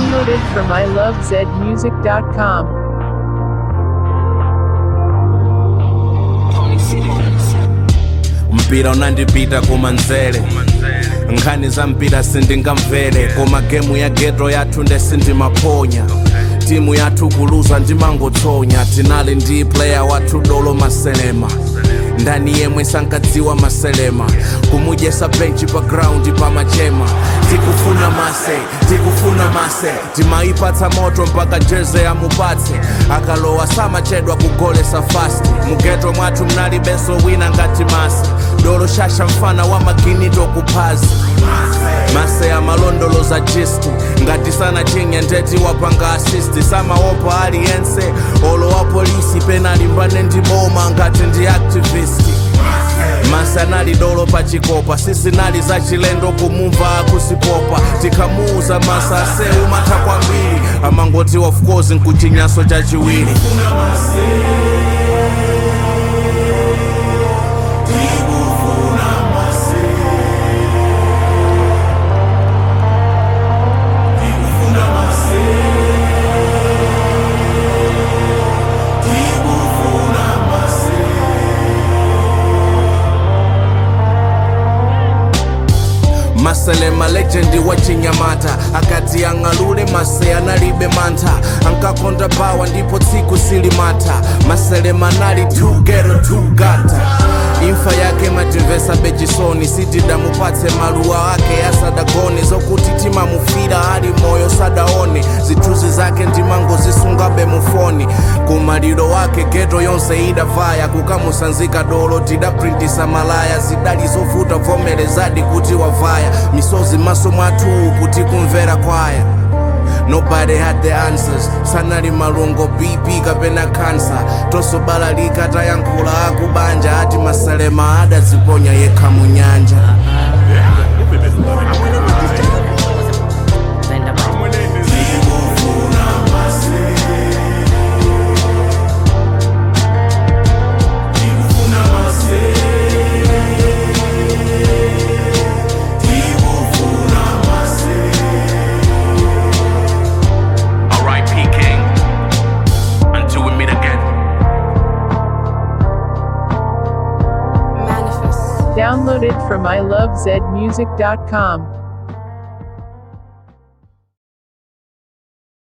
Downloaded from ilovezmusic.com. Mpira unandipita kumanzere nkhani za mpira sindingamvere koma gemu ya geto yathu ndesindimaponya timu yathu kuluza ndimangotsonya tinali ndi player wathu Dolo Maselema ndani yemwe sankadziwa Maselema kumudyesa benchi pa ground pa machema tikufuna mase timaipatsa moto mpaka jeze amupatse akalowa samachedwa kugolesa fast mugeto mwathu mnalibenso wina ngati Mase Dolo shasha mfana wa maginito kuphazi Mase amalondoloza jisti ngati sana chinye ndeti wapanga asisti samaopa aliyense olo wa polisi penalimbane ndi boma ngati ndi activisti Mase anali Dolo pachikopa sisi nali za chilendo kumumva akusipopa tikamuuza Mase aseu matha kwambiri amangoti of course nkuchinyaso chachiwiri Maselema legendi wa Chinyamata akati ang'alule Mase analibe mantha ankakonda bawa ndipo tsiku silimata Maselema nali tugero tugata imfa yake matimvesa bechisoni sitida mupatse maluwa ake asadagone zokuti timamufira ali moyo sadaone zithuzi zake ndimango zisungabe mufoni kumaliro wake geto yonse idavaya kukamusanzika Dolo tidaprintisa malaya zidali zovuta vomerezadi kuti wavaya misozi maso mwathu kuti kumvera kwaya Nobody had the answers sanali malungo BP kapena cancer tosobalalika tayankhula akubanja ati Maselema adaziponya yekha munyanja Downloaded from ilovezmusic.com.